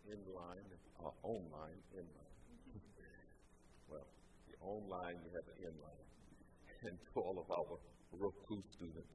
online, well, the online, you have an inline. And to all of our Roku students,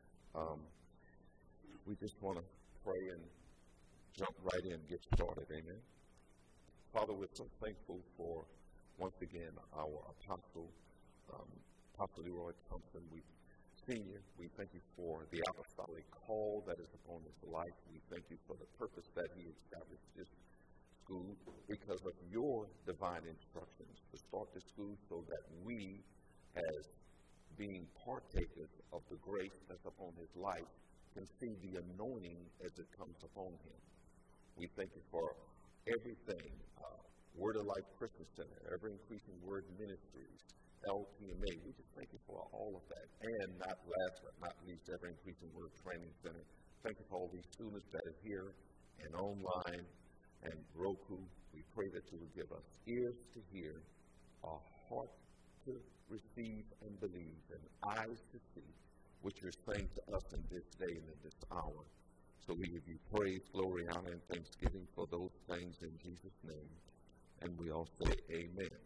we just want to pray and jump right in and get started. Amen. Father, we're so thankful for, once again, our apostle, Apostle Leroy Thompson. Senior, we thank you for the apostolic call that is upon his life. We thank you for the purpose that he established this school because of your divine instructions to start the school so that we, as being partakers of the grace that's upon his life, can see the anointing as it comes upon him. We thank you for everything, Word of Life Christian Center, Ever Increasing Word Ministries, LPMA. We just thank you for all of that. And not last but not least, Ever Increasing Word Training Center. Thank you for all these students that are here and online and Roku. We pray that you will give us ears to hear, a heart to receive and believe, and eyes to see what you're saying to us in this day and in this hour. So we give you praise, glory, honor, and thanksgiving for those things in Jesus' name. And we all say amen.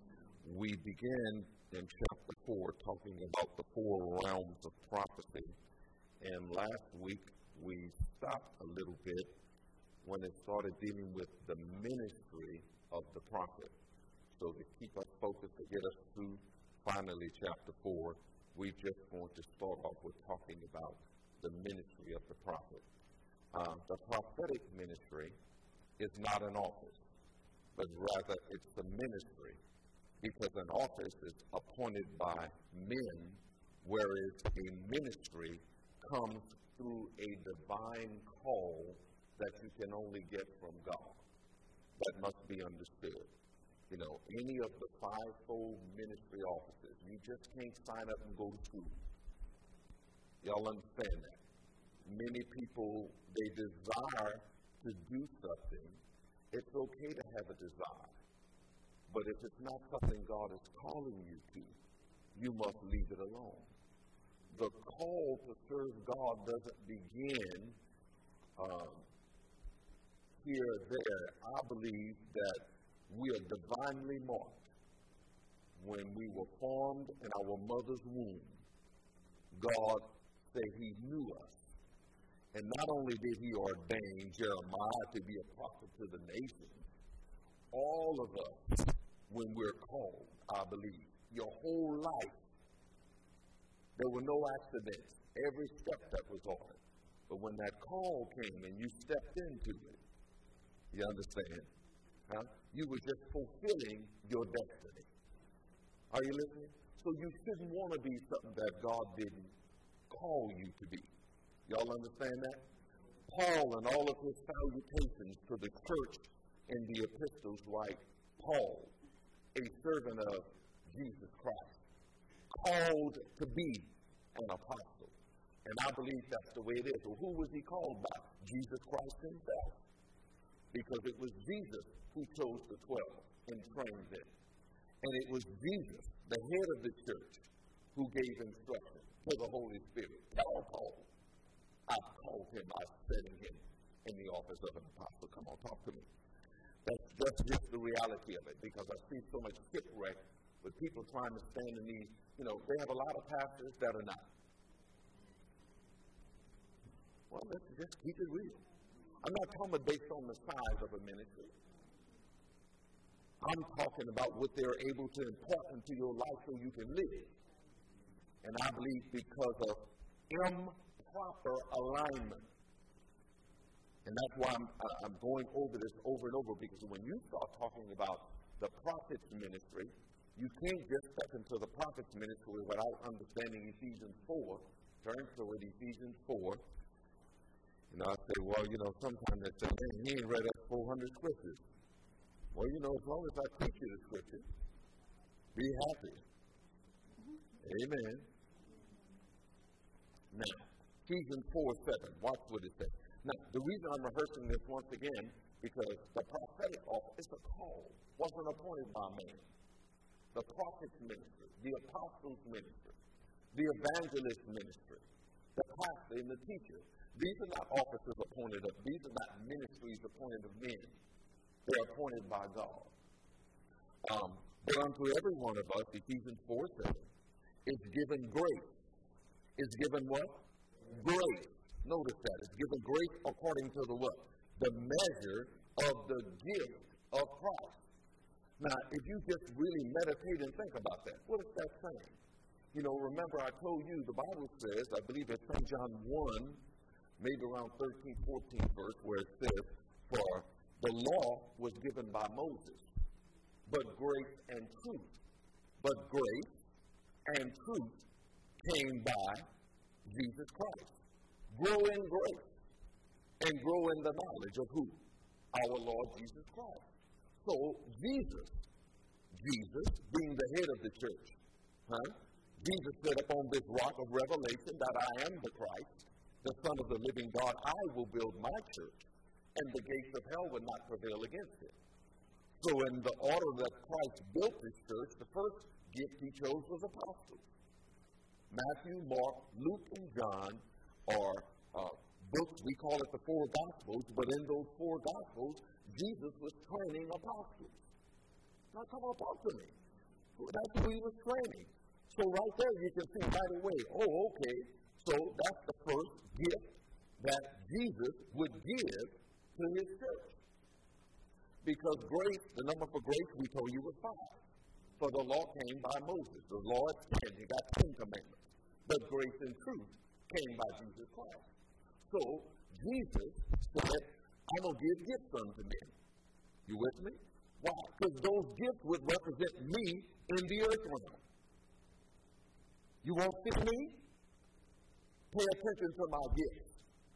We began in chapter 4 talking about the 4 realms of prophecy. And last week we stopped a little bit when it started dealing with the ministry of the prophet. So to keep us focused, to get us through finally chapter 4, we just want to start off with talking about the ministry of the prophet. The prophetic ministry is not an office, but rather it's the ministry, because an office is appointed by men, whereas a ministry comes through a divine call that you can only get from God. That must be understood. You know, any of the 5-fold ministry offices, you just can't sign up and go to school. Y'all understand that? Many people, they desire to do something. It's okay to have a desire. But if it's not something God is calling you to, you must leave it alone. The call to serve God doesn't begin here or there. I believe that we are divinely marked. When we were formed in our mother's womb, God said He knew us. And not only did He ordain Jeremiah to be a prophet to the nations, all of us, when we're called, I believe, your whole life, there were no accidents, every step that was on it. But when that call came and you stepped into it, you understand, you were just fulfilling your destiny. Are you listening? So you shouldn't want to be something that God didn't call you to be. Y'all understand that? Paul, in all of his salutations to the church in the epistles, write, Paul, a servant of Jesus Christ, called to be an apostle. And I believe that's the way it is. Well, who was he called by? Jesus Christ himself. Because it was Jesus who chose the 12 and trained them. And it was Jesus, the head of the church, who gave instruction to the Holy Spirit. Paul, I've called him, I've set him in the office of an apostle. Come on, talk to me. That's just the reality of it, because I see so much shipwreck with people trying to stand in these, they have a lot of pastors that are not. Well, let's just keep it real. I'm not talking about based on the size of a ministry. I'm talking about what they're able to impart into your life so you can live. And I believe because of improper alignment. And that's why I'm going over this over and over, because when you start talking about the prophet's ministry, you can't just step into the prophet's ministry without understanding Ephesians 4. Turn to it, Ephesians 4. I say, sometimes they say, man, he ain't read up 400 scriptures. Well, as long as I teach you the scripture, be happy. Amen. Now, Ephesians 4:7. Watch what it says. Now, the reason I'm rehearsing this once again, because the prophetic office is a call, wasn't appointed by man. The prophet's ministry, the apostle's ministry, the evangelist's ministry, the pastor and the teacher, These are not officers appointed of, these are not ministries appointed of men. They're appointed by God. But unto every one of us, Ephesians 4:7, is given grace. Is given what? Grace. Notice that. It's given grace according to the what? The measure of the gift of Christ. Now, if you just really meditate and think about that, what is that saying? You know, remember I told you, the Bible says, I believe it's St. John 1, maybe around 13, 14 verse, where it says, for the law was given by Moses, but grace and truth. But grace and truth came by Jesus Christ. Grow in grace and grow in the knowledge of who? Our Lord Jesus Christ. So, Jesus being the head of the church, Jesus said upon this rock of revelation that I am the Christ, the Son of the living God, I will build my church, and the gates of hell will not prevail against it. So in the order that Christ built this church, the first gift he chose was apostles. Matthew, Mark, Luke, and John are books, we call it the four Gospels, but in those four Gospels, Jesus was training apostles. Now come on, talk to me. That's who he was training. So right there you can see right away, oh, okay, so that's the first gift that Jesus would give to his church. Because grace, the number for grace we told you was 5. For the law came by Moses. The law is 10. You got 10 commandments. But grace and truth came by Jesus Christ. So Jesus said, I'm going to give gifts unto men. You with me? Why? Because those gifts would represent me in the earth realm. You won't see me? Pay attention to my gifts.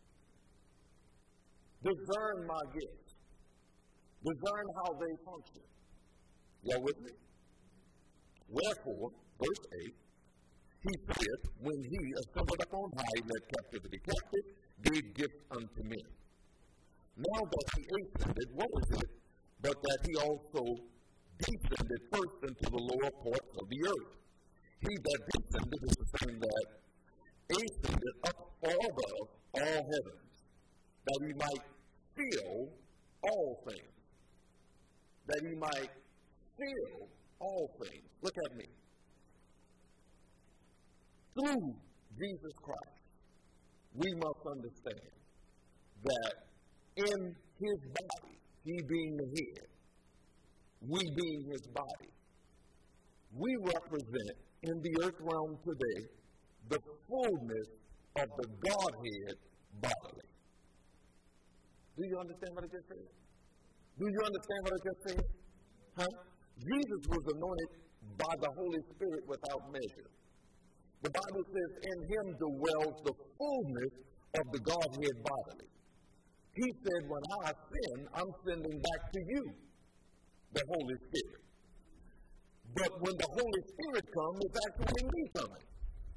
Discern my gifts. Discern how they function. Y'all with me? Wherefore, verse 8, he said, when he assembled up on high, led captivity captive, gave gifts unto men. Now that he ascended, what is it? But that he also descended first into the lower parts of the earth. He that descended is the same that ascended up far above all heavens, that he might fill all things. That he might fill all things. Look at me. Through Jesus Christ, we must understand that in his body, he being the head, we being his body, we represent in the earth realm today the fullness of the Godhead bodily. Do you understand what I just said? Do you understand what I just said? Jesus was anointed by the Holy Spirit without measure. The Bible says, in him dwells the fullness of the Godhead bodily. He said, when I sin, I'm sending back to you the Holy Spirit. But when the Holy Spirit comes, it's actually me coming.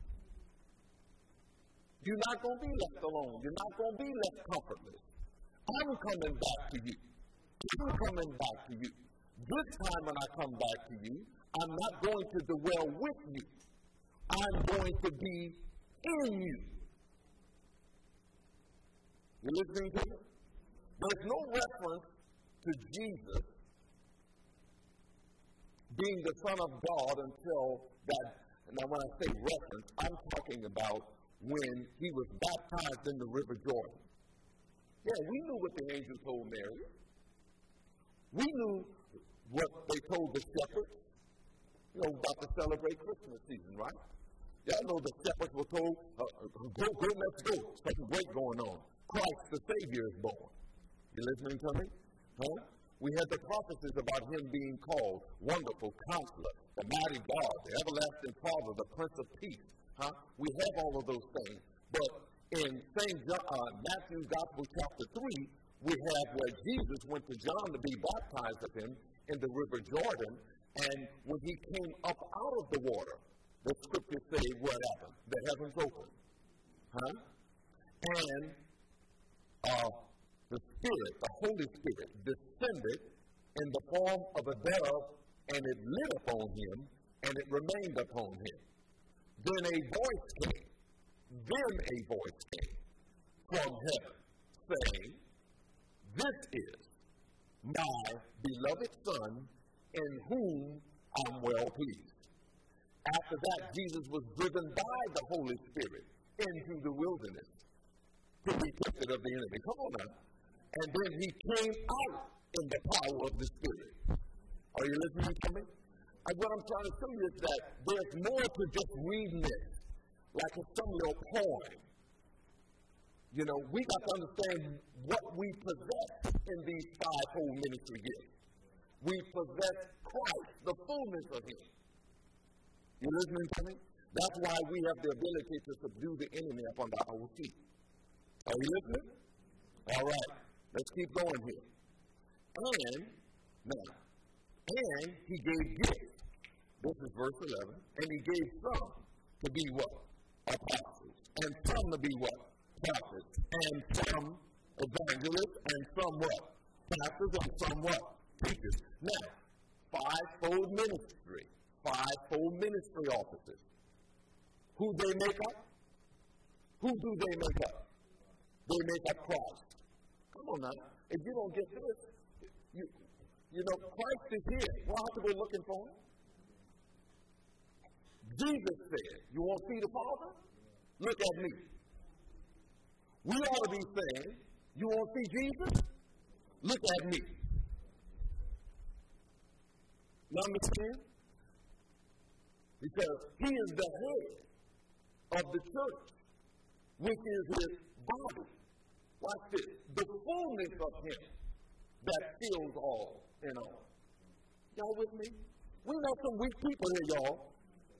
You're not going to be left alone. You're not going to be left comfortless. I'm coming back to you. I'm coming back to you. This time when I come back to you, I'm not going to dwell with you. I'm going to be in you. You listening to me? There's no reference to Jesus being the Son of God until that. Now when I say reference, I'm talking about when he was baptized in the River Jordan. Yeah, we knew what the angel told Mary. We knew what they told the shepherds, about to celebrate Christmas season, right? Y'all know the shepherds were told, go, let's go. Something great going on. Christ the Savior is born. You listening to me? We had the prophecies about him being called Wonderful Counselor, the Mighty God, the Everlasting Father, the Prince of Peace. We have all of those things. But in St. Matthew's Gospel chapter 3, we have where Jesus went to John to be baptized of him in the River Jordan, and when he came up out of the water, the scriptures say what happened? The heavens opened. And the Spirit, the Holy Spirit, descended in the form of a dove, and it lit upon him, and it remained upon him. Then a voice came from heaven, saying, "This is my beloved Son, in whom I'm well pleased." After that, Jesus was driven by the Holy Spirit into the wilderness to be tempted of the enemy. Come on now. And then he came out in the power of the Spirit. Are you listening to me? And what I'm trying to show you is that there's more to just reading this, like it's some little poem. You know, we got to understand what we possess in these fivefold ministry gifts. We possess Christ, the fullness of Him. You listening to me? That's why we have the ability to subdue the enemy up under our feet. Are you listening? All right. Let's keep going here. And he gave gifts. This is verse 11. And he gave some to be what? Apostles. And some to be what? Prophets. And some evangelists. And some what? Pastors. And some what? Teachers. Now, fivefold ministry. Fivefold ministry offices. Who they make up? Who do they make up? They make up Christ. Come on now. If you don't get this, you know, Christ is here. We'll have to go looking for him. Jesus said, "You want to see the Father? Look at me." We ought to be saying, "You want to see Jesus? Look at me." You understand? Because he is the head of the church, which is his body. Watch this. The fullness of him that fills all in all. Y'all with me? We know some weak people here, y'all.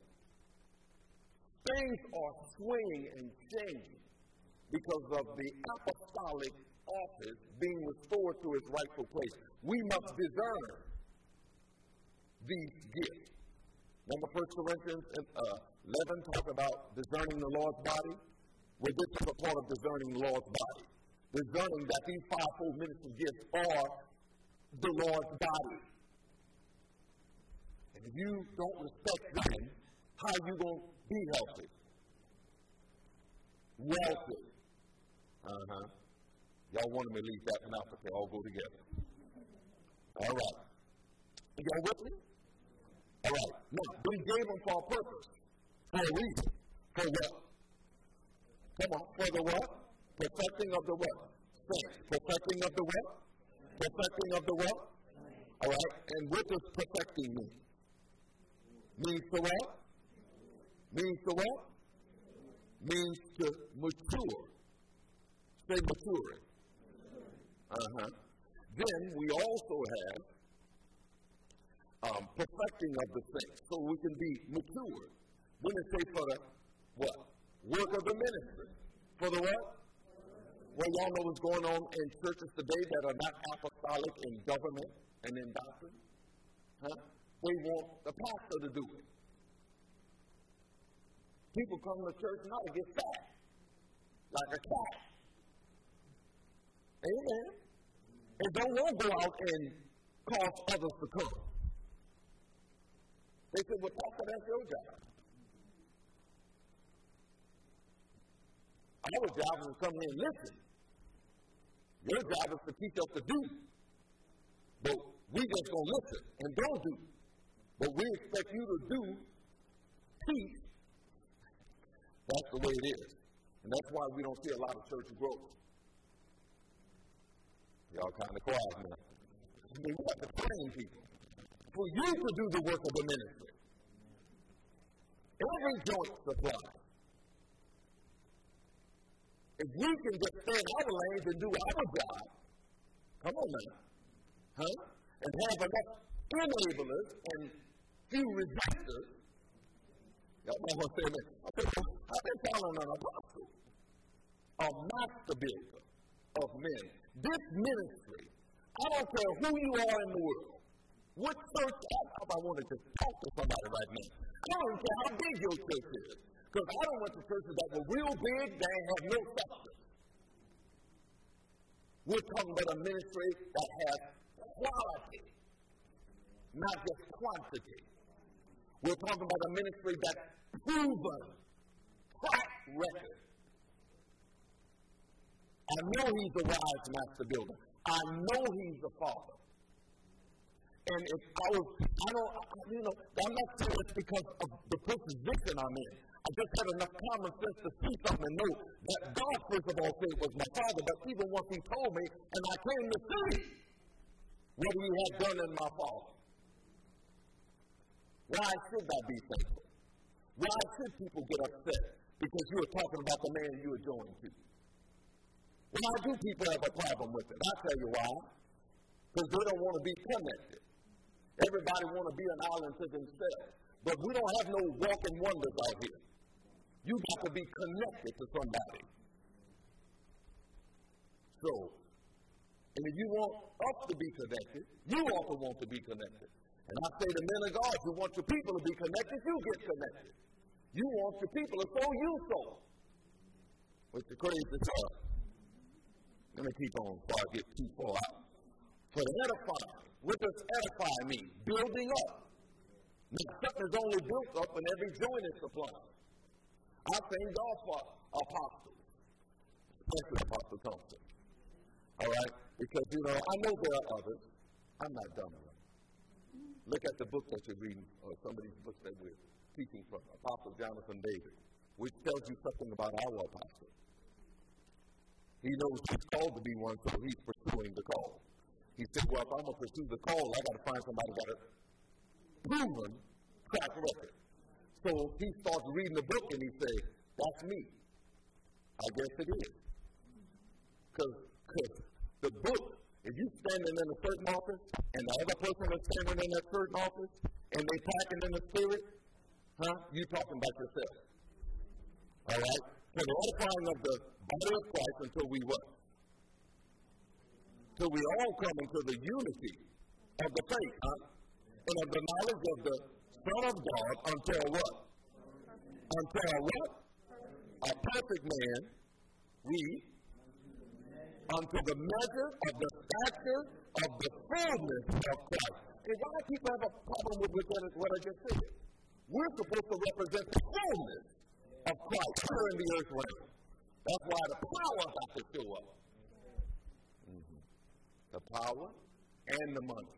Things are swinging and changing because of the apostolic office being restored to its rightful place. We must discern these gifts. Remember 1 Corinthians 11 talk about discerning the Lord's body? Well, this is a part of discerning the Lord's body. Discerning that these fivefold ministry gifts are the Lord's body. And if you don't respect them, how are you going to be healthy? Wealthy. Y'all wanted me to leave that one out, but they all go together. All right. Y'all with me? All right. Now, but he gave them for a purpose. For a reason. For what? Come on. For the what? Perfecting of the what? Saints. Perfecting of the what? Perfecting of the what? All right. And what does perfecting mean? Means to what? Means to what? Means to mature. Say maturing. Then we also have perfecting of the saints, so we can be mature. Then it say for the what? Work of the ministry. For the what? Well, y'all know what's going on in churches today that are not apostolic in government and in doctrine. They want the pastor to do it. People come to church now to get fat, like a cat. Amen. And don't want to go out and cause others to come. They said, "Well, pastor, that's your job." Our job is to come here and listen. Your job is to teach us to do. But we just going to listen and don't do. But we expect you to do, teach. That's the way it is. And that's why we don't see a lot of church growth. Y'all kind of quiet now. We have to train people for you to do the work of the ministry. Every joint supply. If we can just stay in our lanes and do our job, come on now, and have enough enablers and few resistors, y'all might want to say that. I've been calling an apostle, a master builder of men. This ministry, I don't care who you are in the world, what church, I want to just talk to somebody right now. I don't care how big your church is, because I don't want the churches that were real big, they have no substance. We're talking about a ministry that has quality, not just quantity. We're talking about a ministry that's proven, track record. I know he's a wise master builder. I know he's the Father. And if I'm not saying it's because of the position I'm in. I just had enough common sense to see something and know that God, first of all, said was my Father. But even once he told me, and I came to see what he had done in my Father. Why should I be thankful? Why should people get upset because you are talking about the man you are joined to? Why do people have a problem with it? I'll tell you why. Because they don't want to be connected. Everybody want to be an island to themselves. But we don't have no walking wonders out here. You got to be connected to somebody. So, and if you want us to be connected, you also want to be connected. And I say to men of God, you want your people to be connected, you get connected. You want your people to sow, you sow. What's the crazy stuff? Let me keep on before I get too far out. For the edifying, what does edify mean? Building up. Now, something is only built up when every joint is supplied. I thank God for apostles, especially Apostle Thompson. All right? Because, I know there are others. I'm not dumb enough. Look at the book that you're reading, or some of these books that we're teaching from, Apostle Jonathan David, which tells you something about our apostle. He knows he's called to be one, so he's pursuing the call. He said, well, if I'm going to pursue the call, I got to find somebody who got a proven track record. So he starts reading the book and he says, that's me. I guess it is. Because the book, if you standing in a certain office and the other person is standing in that certain office and they packing in the spirit, you talking about yourself. All right? So the edifying of the body of Christ until we what? Till we all come into the unity of the faith, and of the knowledge of the Son of God until what? Until what? A perfect man, unto the measure of the stature of the fullness of Christ. And why do people have a problem with what I just said? We're supposed to represent the fullness of Christ here in the earth realm. That's why the power has to show up. The power and the money.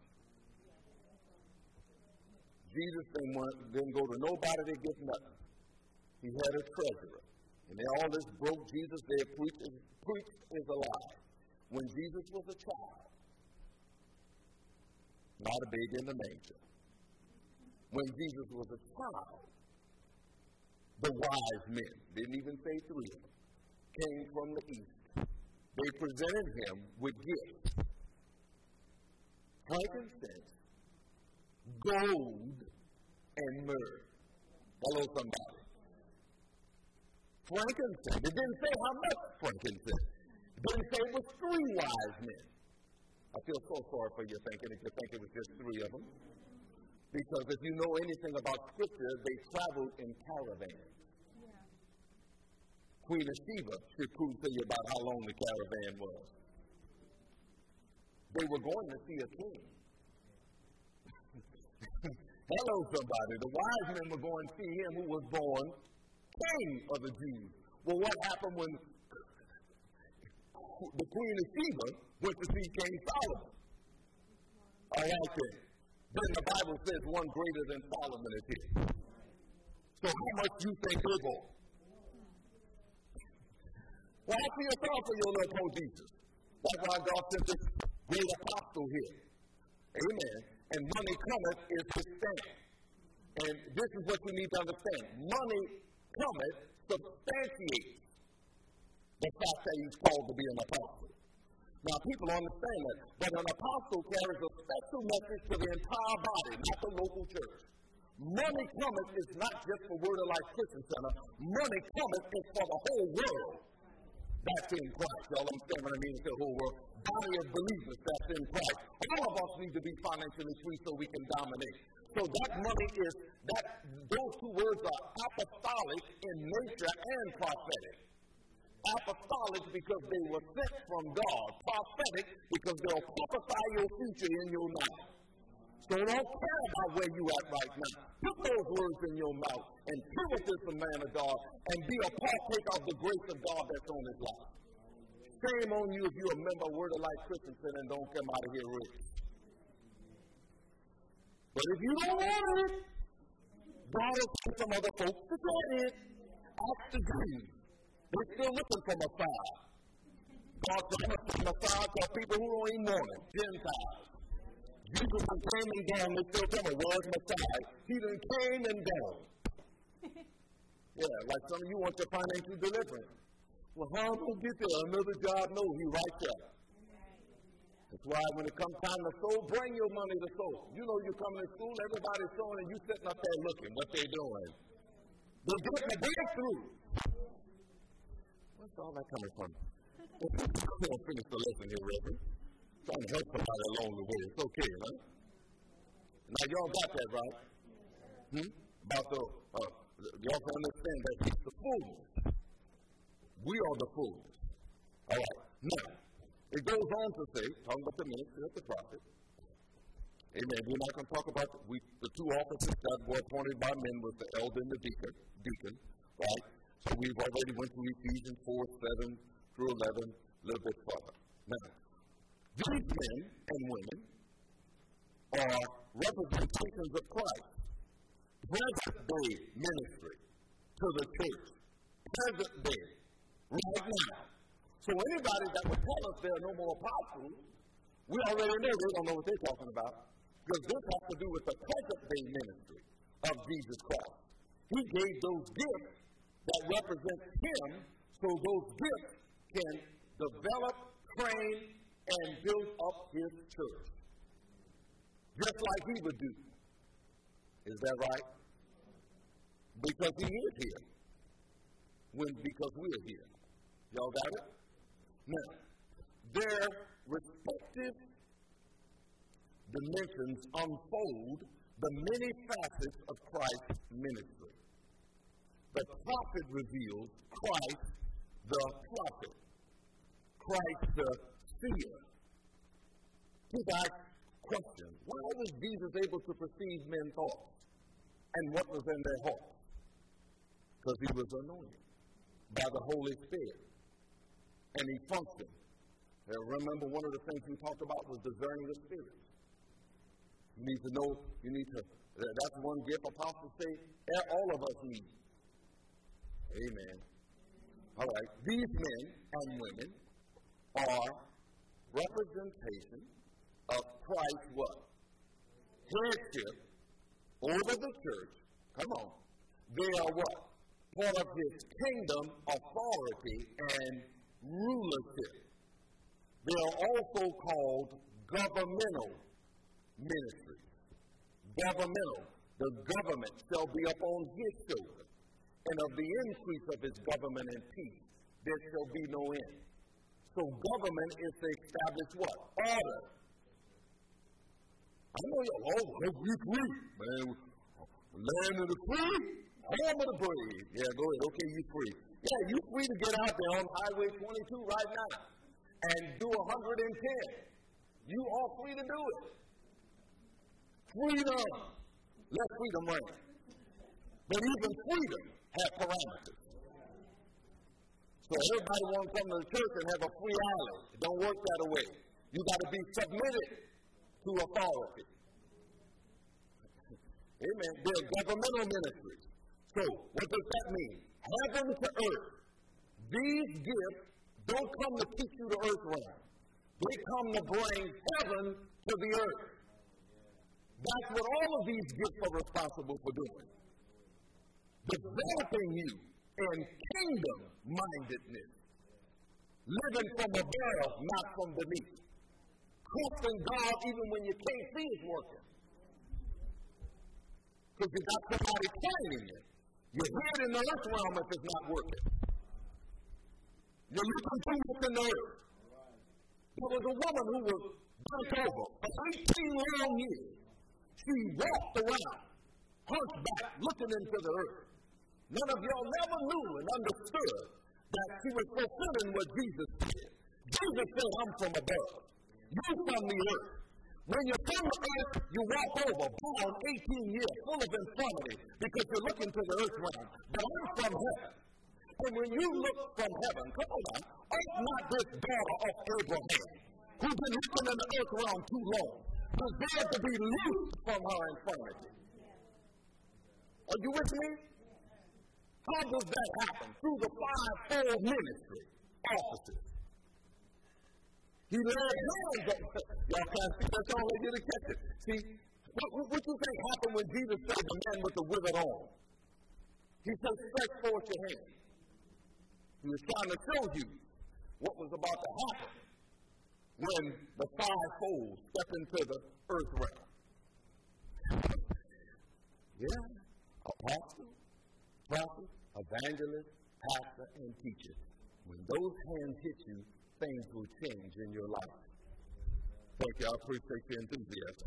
Jesus didn't go to nobody to get nothing. He had a treasurer. And all this broke Jesus there preached is a lie. When Jesus was a child, not a baby in the manger. When Jesus was a child, the wise men, didn't even say three of them, came from the east. They presented him with gifts. Frankincense, gold, and myrrh. Hello, somebody. Frankincense. It didn't say how much frankincense. It didn't say it was three wise men. I feel so sorry for you thinking if you think it was just three of them. Because if you know anything about Scripture, they traveled in caravans. Yeah. Queen of Sheba should prove to you about how long the caravan was. They were going to see a king. Hello, somebody. The wise men were going to see him who was born king of the Jews. Well, what happened when the Queen of Sheba went to see King Solomon? All right, then. Then the Bible says one greater than Solomon is here. So how much do you think they're born? Well, I feel sorry for your little poor Jesus. That's why God sent this great apostle here. Amen. And money cometh is his stamp. And this is what you need to understand. Money cometh substantiates the fact that he's called to be an apostle. Now, people understand that. But an apostle carries a special message to the entire body, not the local church. Money cometh is not just for Word of Life Christian Center. Money cometh is for the whole world. That's in Christ. Y'all understand what I mean? It's the whole world. Body of believers that's in Christ. All of us need to be financially free so we can dominate. So that money is, those two words are apostolic in nature and prophetic. Apostolic because they were sent from God. Prophetic because they'll prophesy your future in your mouth. So don't care about where you at right now. Put those words in your mouth and prove it to the man of God and be a partaker of the grace of God that's on his life. Shame on you if you're a member of Word of Life Christensen and don't come out of here rich. But if you don't want it, God will send some other folks to get it. Ask the Jews. They're still looking for Messiah. God said, I'm a Messiah to people who don't even want it, Gentiles. Jesus came and gone, they still tell me, where's Messiah? He done came and gone. Yeah, like some of you want your financial deliverance. Well, how am I going to get there? Another job? No, he right there. That's why when it comes time to sow, bring your money to sow. You know you're coming to school, everybody's sowing, and you sitting up there looking what they're doing. They're getting a breakthrough. Where's all that coming from? I'm going to finish the lesson here, Reverend. Trying to help somebody along the way. It's okay, huh? Now, y'all got that, right? About y'all can understand that he's the fullness. We are the fullness. All right. Now, it goes on to say, talking about the ministry of the prophet. Amen. We're not going to talk about the two offices that were appointed by men was the elder and the deacon, right? So we've already went through Ephesians 4, 7 through 11, a little bit further. Now, these men and women are representations of Christ. Present-day ministry to the church. Present-day. Right now. So anybody that would tell us there are no more apostles, we already know they don't know what they're talking about. Because this has to do with the present-day ministry of Jesus Christ. He gave those gifts that represent Him so those gifts can develop, train, and build up His church. Just like He would do. Is that right? Because He is here. Because we are here. Y'all got it? Now, their respective dimensions unfold the many facets of Christ's ministry. The prophet reveals Christ the prophet, Christ the seer. People ask questions. Why was Jesus able to perceive men's thoughts and what was in their hearts? Because He was anointed by the Holy Spirit. And He functioned. And remember, one of the things we talked about was discerning the spirits. You need to know, that's one gift apostles say, all of us need. Amen. All right. These men and women are representation of Christ's what? Headship over the church. Come on. They are what? Part of His kingdom authority and rulership. They are also called governmental ministries. Governmental. The government shall be upon His shoulder, and of the increase of His government and peace there shall be no end. So government is to establish what? Order. I know y'all, you free. Man, land of the free, home of the brave. Yeah, go ahead. Okay, you free. Yeah, you free to get out there on Highway 22 right now and do 110. You are free to do it. Freedom. Let freedom reign. But even freedom has parameters. So everybody wants to come to the church and have a free island. It don't work that way. You got to be submitted to authority. Amen. They're governmental ministries. So what does that mean? Heaven to earth. These gifts don't come to teach you the earth realm. They come to bring heaven to the earth. That's what all of these gifts are responsible for doing. Developing you in kingdom-mindedness. Living from above, not from beneath. Trusting God even when you can't see His working. Because you got somebody training you. You're here in the earth realm if it's not working. You're looking through what's in the earth. There was a woman who was bent over for 18 long years. She walked around, hunchback, looking into the earth. None of y'all never knew and understood that she was fulfilling what Jesus said. Jesus said, I'm from above. You from the earth. When you're from the earth, you walk over, born 18 years, full of infirmity, because you're looking to the earth realm. But I'm from heaven. And when you look from heaven, come on now, ought not this daughter of Abraham, who's been living in the earth realm too long, deserve to be loosed from her infirmity? Are you with me? How does that happen? Through the five-fold ministry offices. He laid hands on her. Y'all can't see that, y'all want you to catch it. See, what you think happened when Jesus said the man with the withered arm? He said, stretch forth your hand. He was trying to show you what was about to happen when the fivefold stepped into the earth realm. Yeah, apostle, prophet, evangelist, pastor, and teacher. When those hands hit you, things will change in your life. Thank you. I appreciate your enthusiasm.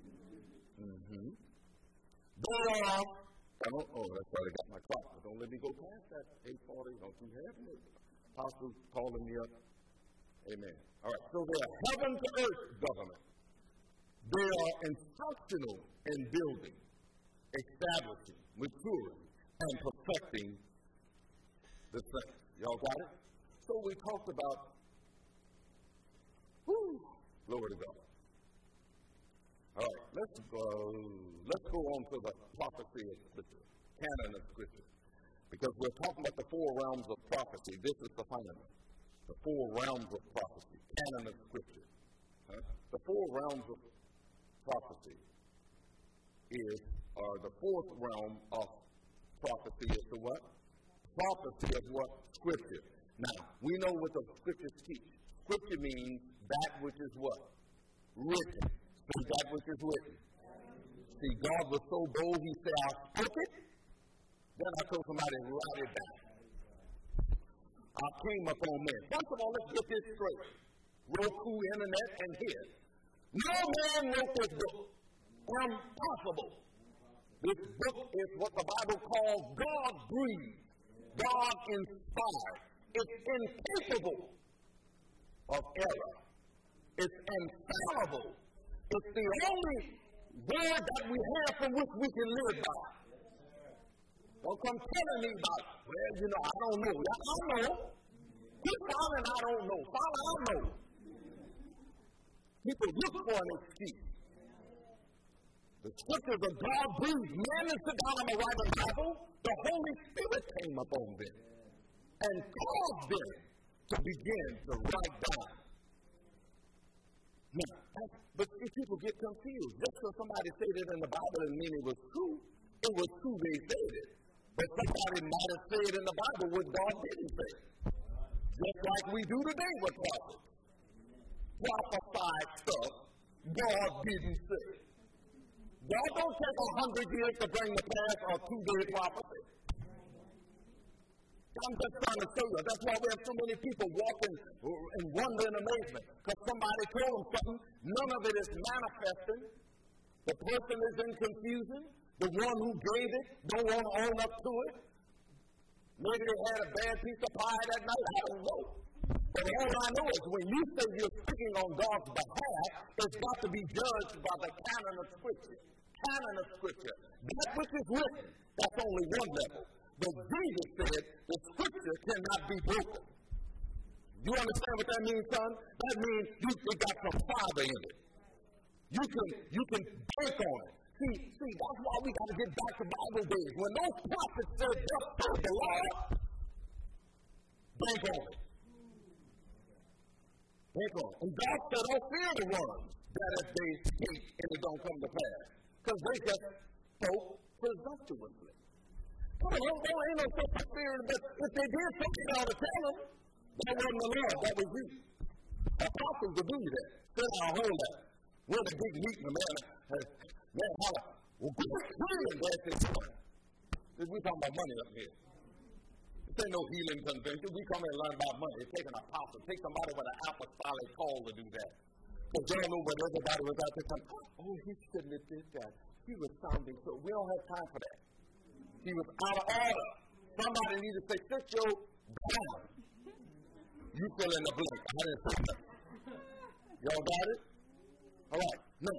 That's right. I got my clock. Don't let me go past that 8:40. Don't you have me? Apostles calling me up. Amen. All right. So they are heaven to earth government. They are instructional in building, establishing, maturing, and perfecting the saints. Y'all got it? So we talked about, glory to God. All right, let's go on to the prophecy of Scripture, canon of Scripture, because we're talking about the four realms of prophecy. This is the final, the four realms of prophecy, canon of Scripture. The four realms of prophecy the fourth realm of prophecy is the what? Prophecy of what? Scripture. Now, we know what the Scriptures teach. Scripture means that which is what? Written. So that which is written. See, God was so bold, he said, I spoke it, then I told somebody to write it down. I came upon men. First of all, let's get this straight. Roku, internet, and here. No man wrote this book. Impossible. This book is what the Bible calls God-breathed, God-inspired. It's incapable of error. It's infallible. It's the only word that we have from which we can live by. Don't come telling me about, I don't know. I know. Keep calling, I don't know. Father, I know. People look for an excuse. The Scriptures of God breathed. Man is sit down on the right of the Bible. The Holy Spirit came upon them and caused them to begin to write down. Now, but see, people get confused. Just because somebody said it in the Bible didn't mean it was true. It was true they said it. But somebody might have said in the Bible what God didn't say. Just like we do today with prophets. Prophesied stuff God didn't say. God don't take 100 years to bring the past or 2-day prophecy. I'm just trying to show you. That's why we have so many people walking in wonder and amazement. Because somebody told them something. None of it is manifesting. The person is in confusion. The one who gave it don't want to own up to it. Maybe they had a bad piece of pie that night. I don't know. But all I know is when you say you're speaking on God's behalf, it's got to be judged by the canon of Scripture. Canon of Scripture. That which is written, that's only one level. But Jesus said the Scripture cannot be broken. You understand what that means, son? That means you got some fiber in it. You can bank on it. See, that's why we got to get back to Bible days. When those prophets said, "Thus saith the Lord," bank on it. Bank on it. And God said, "Don't fear the ones that if they speak and it don't come to pass," because they just spoke presumptuously. There ain't no such fear, but if they did something, I would tell them that wasn't the Lord, that was you. Apostles will do that. Sit down, hold that. We're in a big meeting, man, holler. Well, good healing, that's it. We're talking about money up here. This ain't no healing convention. We come here and learn about money. It takes an apostle. It takes somebody with an apostolic call to do that. Because they don't know when everybody was out there saying, "Oh, he shouldn't have did that. He was sounding so." We don't have time for that. He was out of order. Somebody needs to say, "Sit your down." You fill in the blank. I didn't say that. Y'all got it? All right. Now,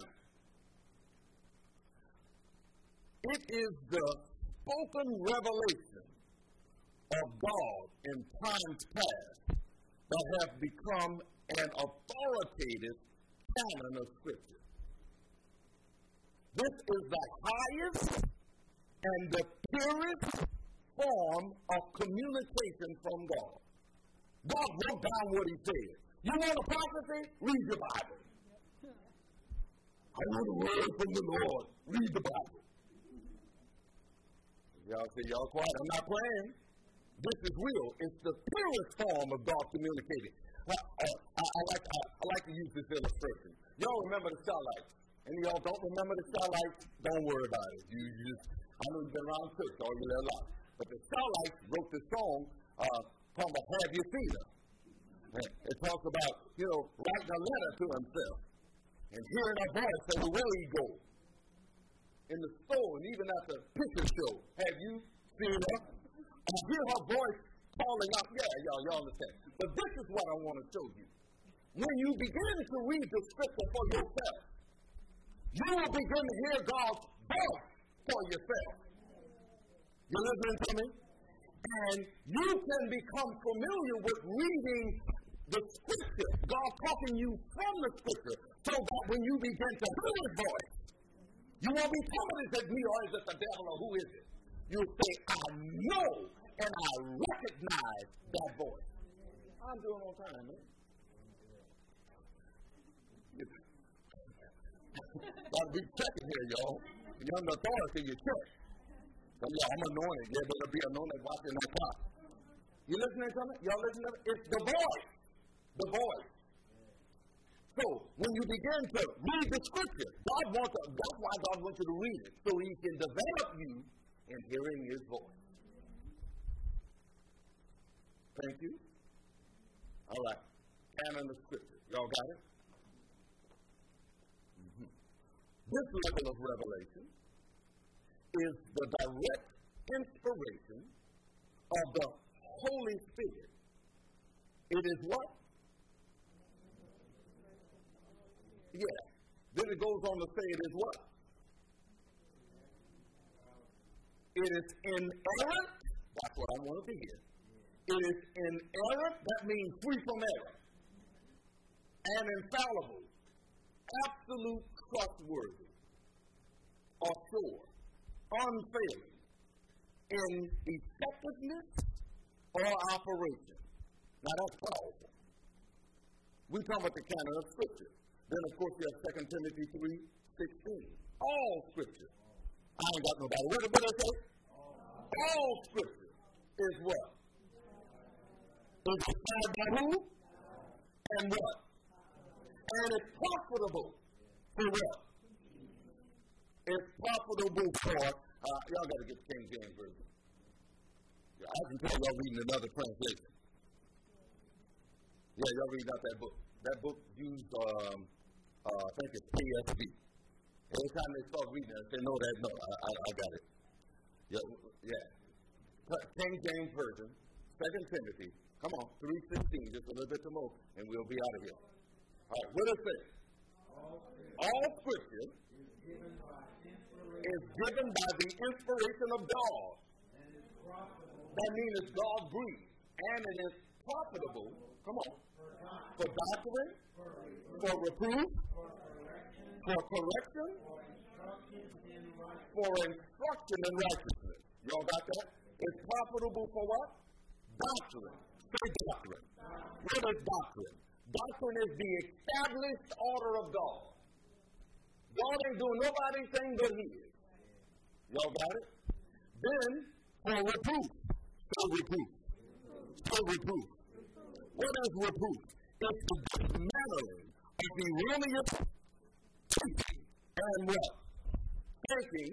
it is the spoken revelation of God in times past that have become an authoritative canon of Scripture. This is the highest and the purest form of communication from God. God wrote down what he said. You want a prophecy? Read your Bible. I want a word from the Lord. Read the Bible. Y'all say, y'all quiet. I'm not playing. This is real. It's the purest form of God communicating. I like to use this illustration. Y'all remember the Starlights? And y'all don't remember the Starlights? Don't worry about it. I know you've been around church all your life. But the Starlights wrote this song called Have You Seen Her? It talks about, writing a letter to himself and hearing a voice everywhere he goes. In the store and even at the picture show, have you seen her? I hear her voice calling out. Yeah, y'all understand. But this is what I want to show you. When you begin to read the Scripture for yourself, you will begin to hear God's voice for yourself. You listening to me? And you can become familiar with reading the Scripture, God talking you from the Scripture, so that when you begin to hear his voice, you won't be telling is it me or is it the devil or who is it? You'll say, I know and I recognize that voice. I'm doing on time, man. Gotta be checking here, y'all. You're under authority, you check. So, I'm anointed. You better be anointed watching that clock. You listening to me? Y'all listening to me? It's the voice. The voice. So, when you begin to read the Scripture, that's why God wants you to read it, so he can develop you in hearing his voice. Thank you. All right. Canon of Scripture. Y'all got it? Mm-hmm. This level of revelation is the direct inspiration of the Holy Spirit. It is what? Yeah. Then it goes on to say it is what? It is inerrant. That's what I wanted to hear. It is inerrant. That means free from error. And infallible. Absolute trustworthy. Or sure. Unfailing. In effectiveness or operation. Now that's powerful. We're talking about the canon of Scripture. Then, of course, you have 2 Timothy 3:16. All Scripture. I ain't got nobody. What did I say? All Scripture is what? Is inspired by who? And what? And it's profitable for what? It's profitable for, y'all got to get the King James Version. I can tell y'all reading another translation. Yeah, y'all reading out that book. That book used, I think it's KSV. Every time they start reading it, they know that. No, I got it. Yeah. King James Version, 2 Timothy. Come on, 3:16, just a little bit more, and we'll be out of here. All right, what does it say? All Scripture is given by the inspiration of God. That means it's God breathed, and it is profitable. Come on. For doctrine, for reproof, for correction, for instruction in righteousness. Y'all got that? It's profitable for what? Doctrine. Say doctrine. What is doctrine? Doctrine is the established order of God. God ain't doing nobody's thing but his. Y'all got it? Then, for reproof. So reproof. So reproof. What is reproof? It's the dismantling of erroneous teaching and what? Thinking.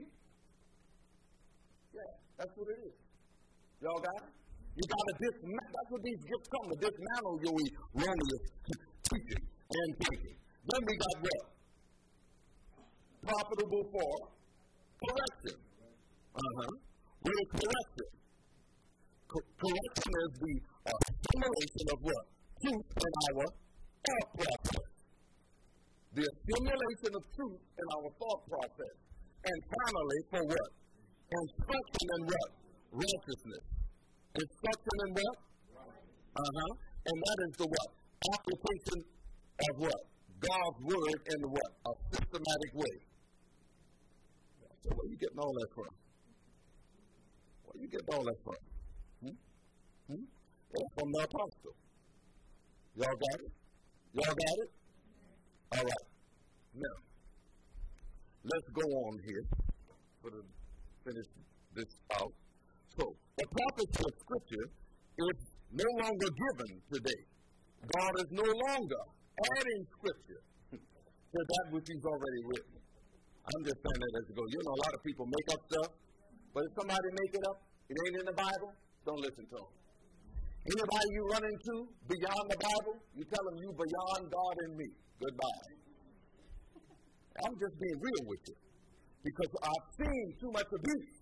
Yeah, that's what it is. Y'all got it? You got to dismantle. That's what these gifts come to dismantle your erroneous teaching and thinking. Then we got what? Profitable for correction. What is correction? Correction is the assimilation of what? Truth in our thought process. The assimilation of truth in our thought process. And finally, for what? Instruction in what? Righteousness. Instruction in what? And that is the what? Application of what? God's word in the what? A systematic way. So where are you getting all that from? Where are you getting all that from? Well, from the apostle. Y'all got it? Y'all got it? All right. Now, let's go on here to finish this out. So, the prophecy of Scripture is no longer given today. God is no longer adding Scripture to that which He's already written. I'm just saying that as it goes. You know, a lot of people make up stuff, but if somebody make it up, it ain't in the Bible, don't listen to them. Anybody you run into beyond the Bible, you tell them you beyond God and me. Goodbye. I'm just being real with you because I've seen too much abuse.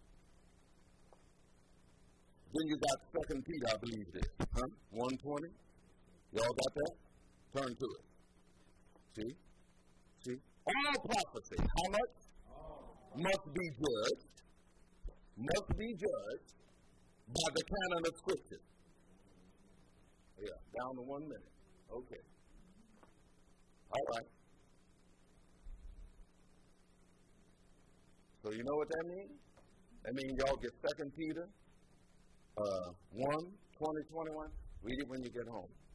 Then you got 2 Peter, I believe it is. 1:20. Y'all got that? Turn to it. See? All prophecy, how much? Must be judged by the canon of Scripture. Yeah, down to 1 minute. Okay. All right. So you know what that means? That means y'all get 2 Peter 1:20, 21. Read it when you get home.